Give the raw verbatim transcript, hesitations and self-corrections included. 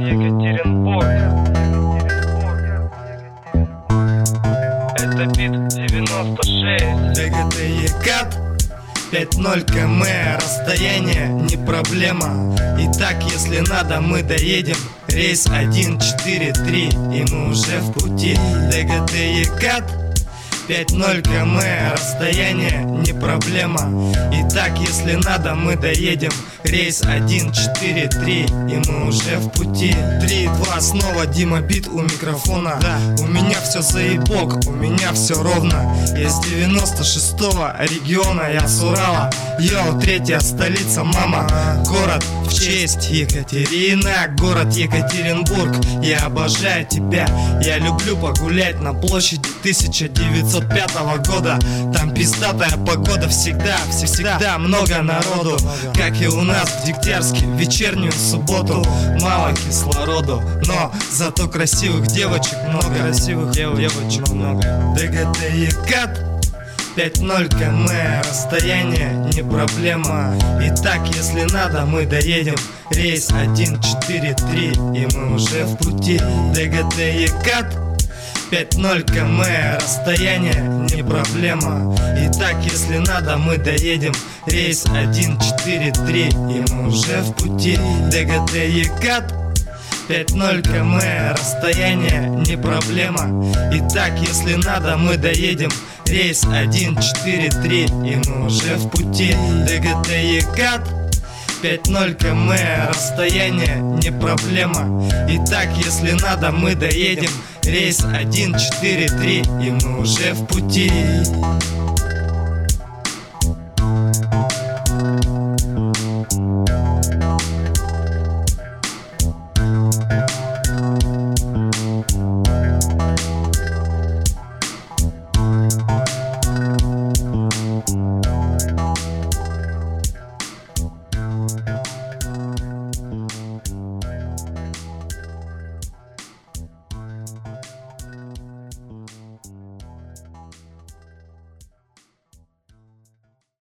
Екатеринбург. Это бит девяносто шесть. ДГТ-Екат пять ноль км, расстояние не проблема. Итак, если надо, мы доедем. Рейс один четыре три, и мы уже в пути. ДГТ-Екат пять ноль км, расстояние не проблема. Итак, если надо, мы доедем. Рейс один четыре три, и мы уже в пути. Три два, снова Дима Бит у микрофона. Да. У меня все заебок, у меня все ровно. Я с девяносто шестого региона, я с Урала. Йоу, третья столица, мама. Город в честь Екатерина, город Екатеринбург. Я обожаю тебя, я люблю погулять на площади тысяча девятьсот пятого года. Там пиздатая погода всегда, всегда много народу. Как и у нас в Дегтярске в вечернюю субботу. Мало кислороду, но зато красивых девочек много. Красивых девочек много. ДГТ-Екат пять ноль км, расстояние не проблема. Итак, если надо, мы доедем. Рейс один четыре три, и мы уже в пути. ДГТ-Екат пять ноль км, расстояние не проблема. Итак, если надо, мы доедем. Рейс один четыре три, и мы уже в пути. ДГТ-Екат пять ноль км, расстояние не проблема. Итак, если надо, мы доедем. Рейс один четыре три, и мы уже в пути. ДГТ-Екат пять ноль км, расстояние не проблема. Итак, если надо, мы доедем. Рейс один четыре три, и мы уже в пути.